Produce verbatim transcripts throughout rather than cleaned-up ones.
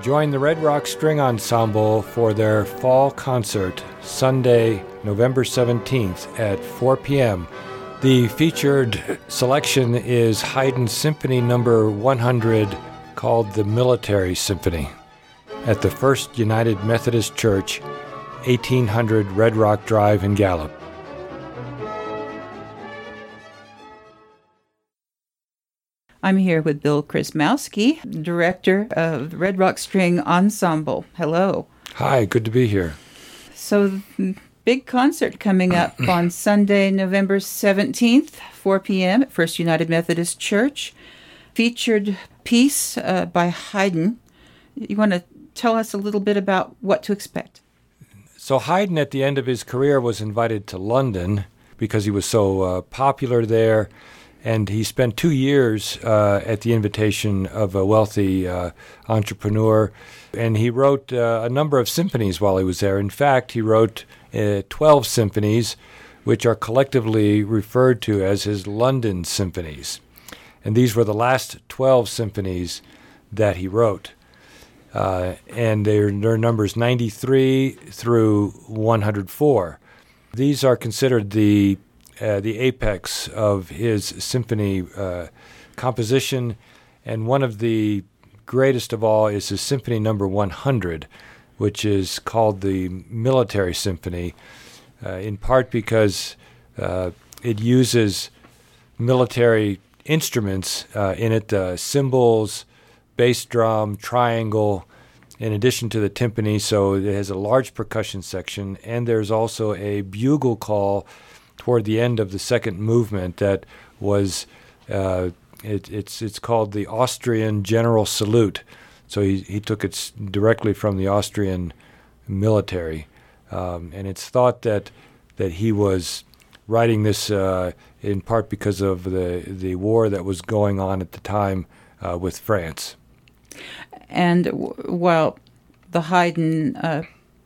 Join the Red Rock String Ensemble for their fall concert, Sunday, November seventeenth at four p.m. The featured selection is Haydn Symphony Number one hundred, called the Military Symphony, at the First United Methodist Church, eighteen hundred Red Rock Drive in Gallup. I'm here with Bill Krasmowski, director of the Red Rock String Ensemble. Hello. Hi, good to be here. So, big concert coming up on Sunday, November seventeenth, four p.m. at First United Methodist Church. Featured piece uh, by Haydn. You want to tell us a little bit about what to expect? So Haydn, at the end of his career, was invited to London because he was so uh, popular there. And he spent two years uh, at the invitation of a wealthy uh, entrepreneur. And he wrote uh, a number of symphonies while he was there. In fact, he wrote uh, twelve symphonies, which are collectively referred to as his London symphonies. And these were the last twelve symphonies that he wrote. Uh, and they're, they're numbers ninety-three through one hundred four. These are considered the Uh, the apex of his symphony uh, composition, and one of the greatest of all is his Symphony Number one hundred, which is called the Military Symphony, uh, in part because uh, it uses military instruments uh, in it, uh, cymbals, bass drum, triangle, in addition to the timpani, so it has a large percussion section, and there's also a bugle call toward the end of the second movement that was, uh, it, it's it's called the Austrian General Salute. So he, he took it directly from the Austrian military. Um, and it's thought that that he was writing this uh, in part because of the, the war that was going on at the time uh, with France. And w- while the Haydn uh,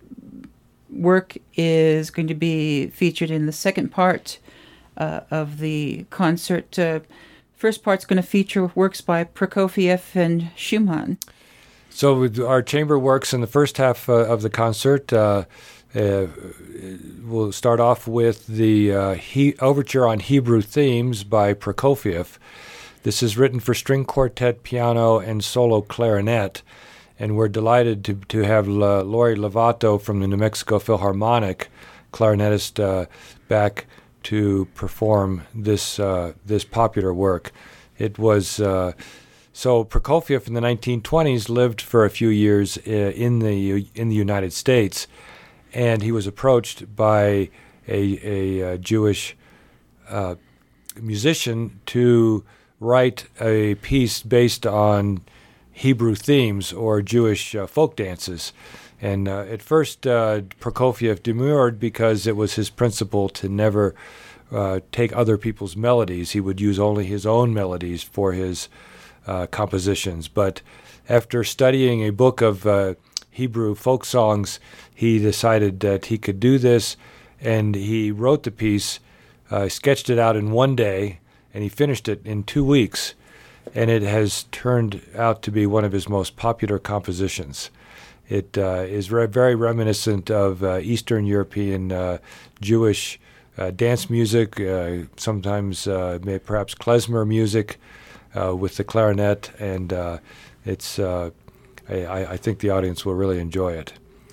work is going to be featured in the second part uh, of the concert. Uh, first part's going to feature works by Prokofiev and Schumann. So our chamber works in the first half uh, of the concert. Uh, uh, we'll start off with the uh, he- overture on Hebrew themes by Prokofiev. This is written for string quartet, piano, and solo clarinet. And we're delighted to to have uh, Lori Lovato from the New Mexico Philharmonic, clarinetist, uh, back to perform this uh, this popular work. It was uh, so Prokofiev in the nineteen twenties lived for a few years uh, in the in the United States, and he was approached by a a, a Jewish uh, musician to write a piece based on Hebrew themes or Jewish uh, folk dances. And uh, at first, uh, Prokofiev demurred because it was his principle to never uh, take other people's melodies. He would use only his own melodies for his uh, compositions. But after studying a book of uh, Hebrew folk songs, he decided that he could do this, and he wrote the piece, uh, sketched it out in one day, and he finished it in two weeks. And it has turned out to be one of his most popular compositions. It uh, is re- very reminiscent of uh, Eastern European uh, Jewish uh, dance music, uh, sometimes uh, may, perhaps klezmer music uh, with the clarinet, and uh, it's. Uh, I, I think the audience will really enjoy it.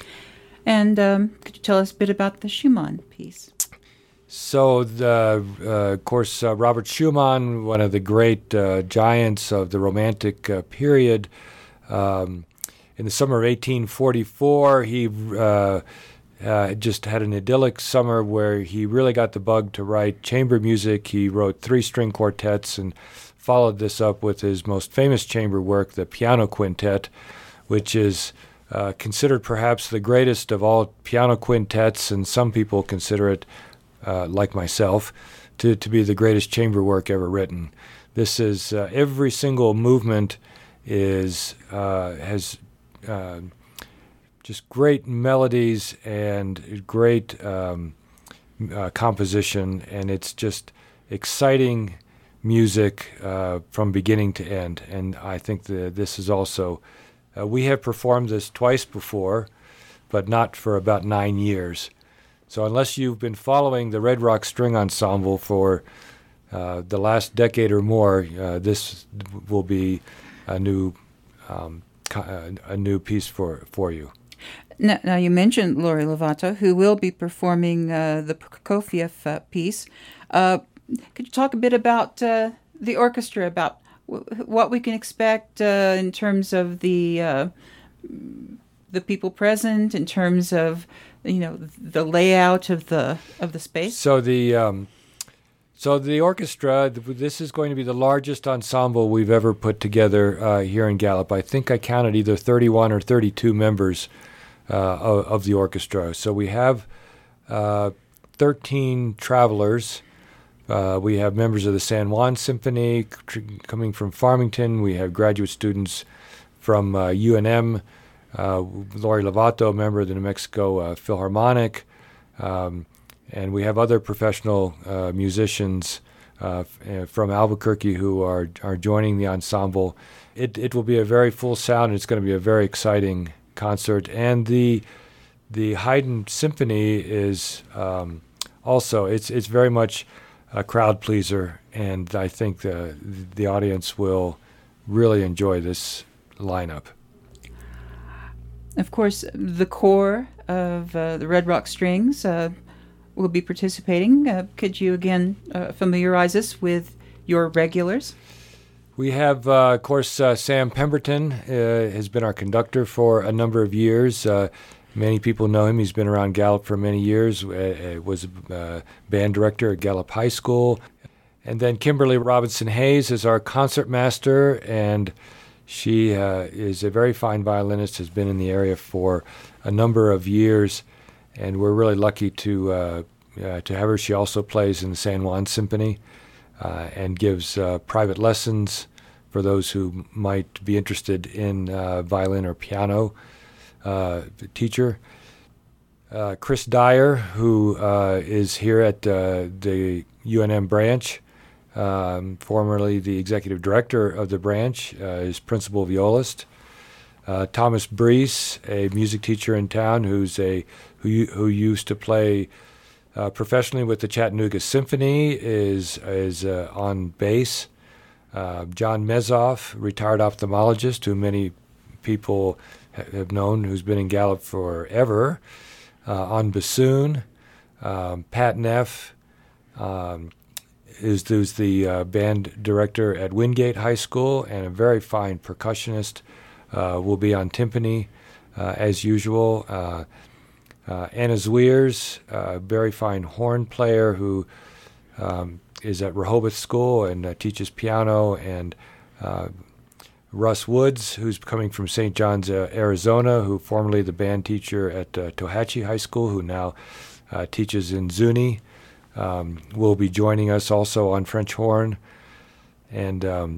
And um, could you tell us a bit about the Schumann piece? So, the, uh, of course, uh, Robert Schumann, one of the great uh, giants of the Romantic uh, period, um, in the summer of eighteen forty-four, he uh, uh, just had an idyllic summer where he really got the bug to write chamber music. He wrote three string quartets and followed this up with his most famous chamber work, the Piano Quintet, which is uh, considered perhaps the greatest of all piano quintets, and some people consider it, uh, like myself, to, to be the greatest chamber work ever written. This is, uh, every single movement is uh, has uh, just great melodies and great um, uh, composition, and it's just exciting music uh, from beginning to end. And I think that this is also Uh, we have performed this twice before, but not for about nine years. So unless you've been following the Red Rock String Ensemble for uh, the last decade or more, uh, this will be a new um, a new piece for, for you. Now, now you mentioned Lori Lovato, who will be performing uh, the Prokofiev uh, piece. Uh, could you talk a bit about uh, the orchestra, about w- what we can expect uh, in terms of the uh, the people present, in terms of you know the layout of the of the space? So the um, so the orchestra. This is going to be the largest ensemble we've ever put together uh, here in Gallup. I think I counted either thirty-one or thirty-two members uh, of, of the orchestra. So we have uh, thirteen travelers. Uh, we have members of the San Juan Symphony tr- coming from Farmington. We have graduate students from uh, U N M. Uh, Lori Lovato, member of the New Mexico uh, Philharmonic, um, and we have other professional uh, musicians uh, f- from Albuquerque who are are joining the ensemble. It it will be a very full sound. And it's going to be a very exciting concert, and the the Haydn Symphony is um, also it's it's very much a crowd pleaser, and I think the the audience will really enjoy this lineup. Of course, the core of uh, the Red Rock Strings uh, will be participating. Uh, could you again uh, familiarize us with your regulars? We have, uh, of course, uh, Sam Pemberton uh, has been our conductor for a number of years. Uh, many people know him. He's been around Gallup for many years. Uh, was a uh, band director at Gallup High School. And then Kimberly Robinson Hayes is our concertmaster, and she uh, is a very fine violinist, has been in the area for a number of years, and we're really lucky to uh, uh, to have her. She also plays in the San Juan Symphony uh, and gives uh, private lessons for those who might be interested in uh, violin or piano uh, teacher. Uh, Chris Dyer, who uh, is here at uh, the U N M branch, Um, formerly the executive director of the branch, uh, is principal violist. Uh, Thomas Brees, a music teacher in town, who's a who who used to play uh, professionally with the Chattanooga Symphony, is is uh, on bass. Uh, John Mezoff, retired ophthalmologist, who many people ha- have known, who's been in Gallup forever, uh, on bassoon. Um, Pat Neff. Um, is who's the uh, band director at Wingate High School, and a very fine percussionist, uh, will be on timpani uh, as usual. Uh, uh, Anna Zweers, a uh, very fine horn player who um, is at Rehoboth School and uh, teaches piano, and uh, Russ Woods, who's coming from Saint John's, uh, Arizona, who formerly the band teacher at uh, Tohatchee High School, who now uh, teaches in Zuni. Um, will be joining us also on French horn, and um,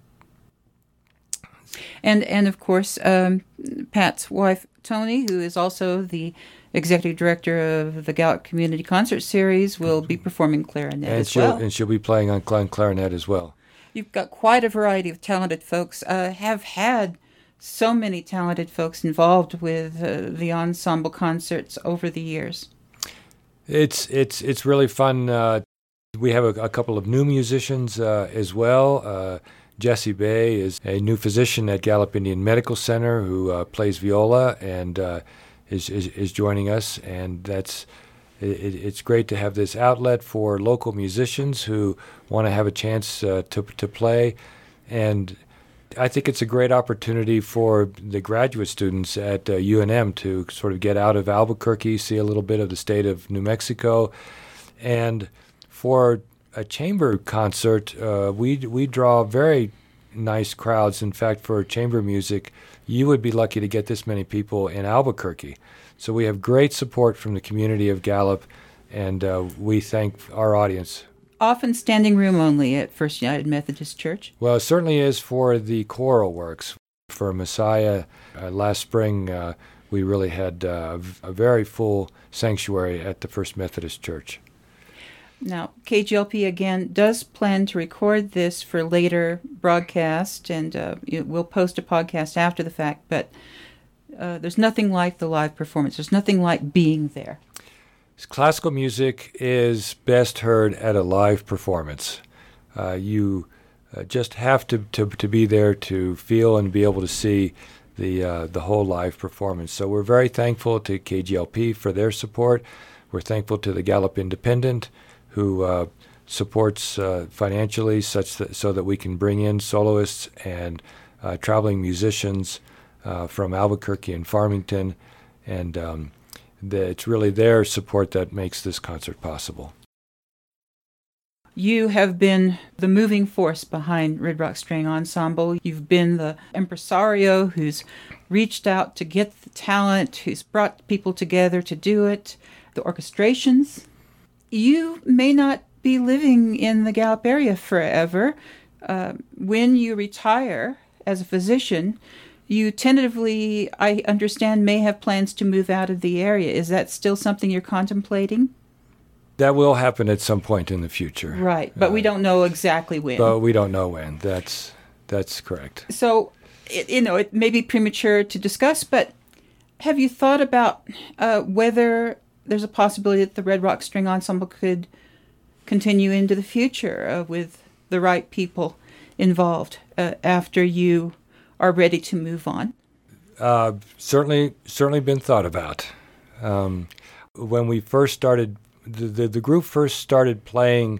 and and of course um, Pat's wife Tony, who is also the executive director of the Gallup Community Concert Series, will be performing clarinet and as she'll, well. And she'll be playing on cl- clarinet as well. You've got quite a variety of talented folks. Uh, have had so many talented folks involved with uh, the ensemble concerts over the years. It's it's it's really fun. Uh, we have a, a couple of new musicians uh, as well. Uh, Jesse Bay is a new physician at Gallup Indian Medical Center who uh, plays viola and uh, is, is is joining us. And that's it, it's great to have this outlet for local musicians who want to have a chance uh, to to play. And I think it's a great opportunity for the graduate students at uh, U N M to sort of get out of Albuquerque, see a little bit of the state of New Mexico. And for a chamber concert, uh, we we draw very nice crowds. In fact, for chamber music, you would be lucky to get this many people in Albuquerque. So we have great support from the community of Gallup, and uh, we thank our audience. Often standing room only at First United Methodist Church? Well, it certainly is for the choral works. For Messiah, uh, last spring, uh, we really had uh, a very full sanctuary at the First Methodist Church. Now, K G L P, again, does plan to record this for later broadcast, and uh, it, we'll post a podcast after the fact, but uh, there's nothing like the live performance. There's nothing like being there. Classical music is best heard at a live performance. Uh, you uh, just have to, to, to be there to feel and be able to see the, uh, the whole live performance. So we're very thankful to K G L P for their support. We're thankful to the Gallup Independent, who uh, supports uh, financially such that so that we can bring in soloists and uh, traveling musicians uh, from Albuquerque and Farmington, and um, the, it's really their support that makes this concert possible. You have been the moving force behind Red Rock String Ensemble. You've been the impresario who's reached out to get the talent, who's brought people together to do it, the orchestrations. You may not be living in the Gallup area forever. Uh, when you retire as a physician, you tentatively, I understand, may have plans to move out of the area. Is that still something you're contemplating? That will happen at some point in the future. Right, but uh, we don't know exactly when. But we don't know when. That's that's correct. So, it, you know, it may be premature to discuss, but have you thought about uh, whether there's a possibility that the Red Rock String Ensemble could continue into the future uh, with the right people involved uh, after you are ready to move on? Uh, certainly, certainly been thought about. Um, when we first started, the, the, the group first started playing,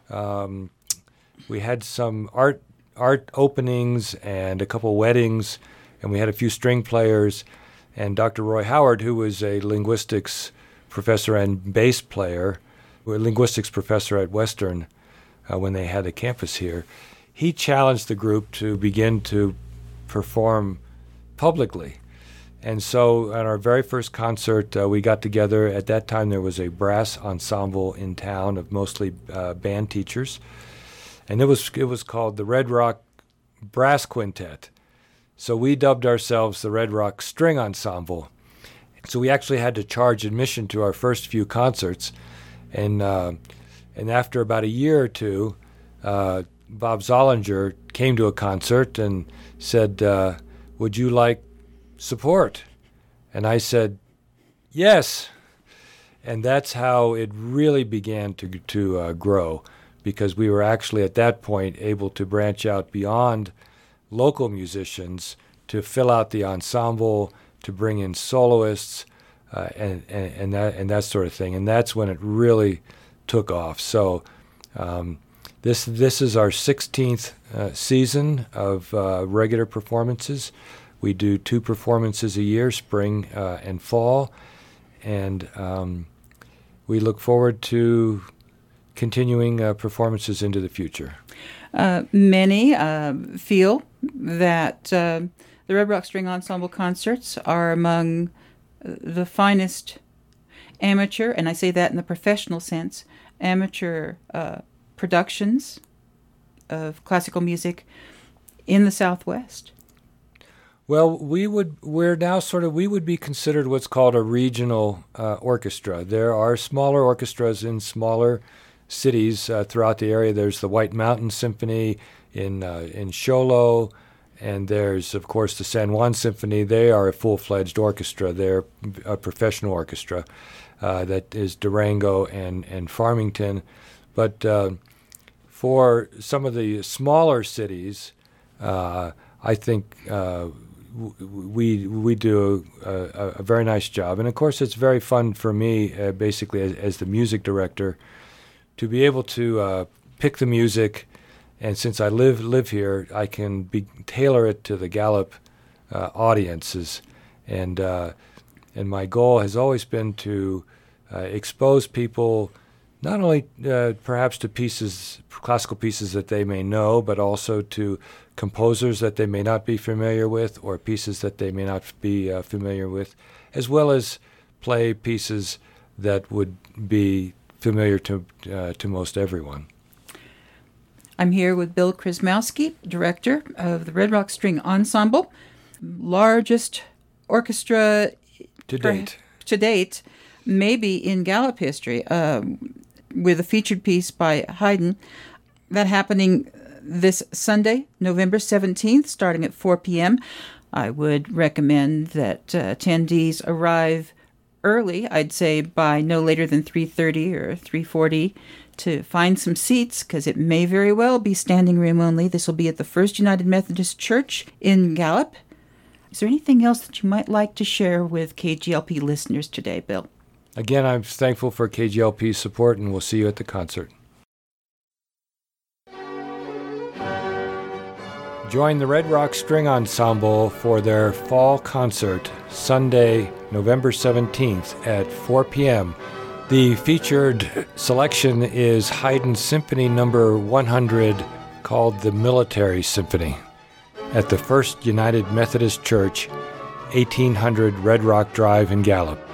um, we had some art art openings and a couple weddings, and we had a few string players, and Doctor Roy Howard, who was a linguistics professor and bass player, a linguistics professor at Western uh, when they had a campus here, he challenged the group to begin to perform publicly. And so at our very first concert, uh, we got together. At that time, there was a brass ensemble in town of mostly uh, band teachers, and it was it was called the Red Rock Brass Quintet. So we dubbed ourselves the Red Rock String Ensemble. So we actually had to charge admission to our first few concerts, and uh, and after about a year or two, uh, Bob Zollinger came to a concert and said, uh, "Would you like support?" And I said, "Yes." And that's how it really began to to uh, grow, because we were actually at that point able to branch out beyond local musicians to fill out the ensemble, to bring in soloists, uh, and, and and that and that sort of thing. And that's when it really took off. So um, this this is our sixteenth uh, season of uh, regular performances. We do two performances a year, spring uh, and fall, and um, we look forward to continuing uh, performances into the future. Uh, many uh, feel that uh, the Red Rock String Ensemble concerts are among the finest amateur, and I say that in the professional sense, amateur uh, productions of classical music in the Southwest. Well, we would we're now sort of we would be considered what's called a regional uh, orchestra. There are smaller orchestras in smaller cities uh, throughout the area. There's the White Mountain Symphony in uh, in Show Low, and there's of course the San Juan Symphony. They are a full-fledged orchestra. They're a professional orchestra uh, that is Durango and and Farmington. But uh, for some of the smaller cities, uh, I think. Uh, We we do a, a, a very nice job, and of course it's very fun for me, uh, basically as, as the music director, to be able to uh, pick the music, and since I live live here, I can be, tailor it to the Gallup uh, audiences, and uh, and my goal has always been to uh, expose people not only uh, perhaps to pieces, classical pieces that they may know, but also to composers that they may not be familiar with, or pieces that they may not be uh, familiar with, as well as play pieces that would be familiar to uh, to most everyone. I'm here with Bill Krasmowski, director of the Red Rock String Ensemble, largest orchestra to date. To date, maybe in Gallup history. Um, with a featured piece by Haydn. That happening this Sunday, November seventeenth, starting at four p.m. I would recommend that uh, attendees arrive early, I'd say by no later than three thirty or three forty, to find some seats, because it may very well be standing room only. This will be at the First United Methodist Church in Gallup. Is there anything else that you might like to share with K G L P listeners today, Bill? Again, I'm thankful for K G L P's support, and we'll see you at the concert. Join the Red Rock String Ensemble for their fall concert, Sunday, November seventeenth at four p.m. The featured selection is Haydn's Symphony Number one hundred, called the Military Symphony, at the First United Methodist Church, eighteen hundred Red Rock Drive in Gallup.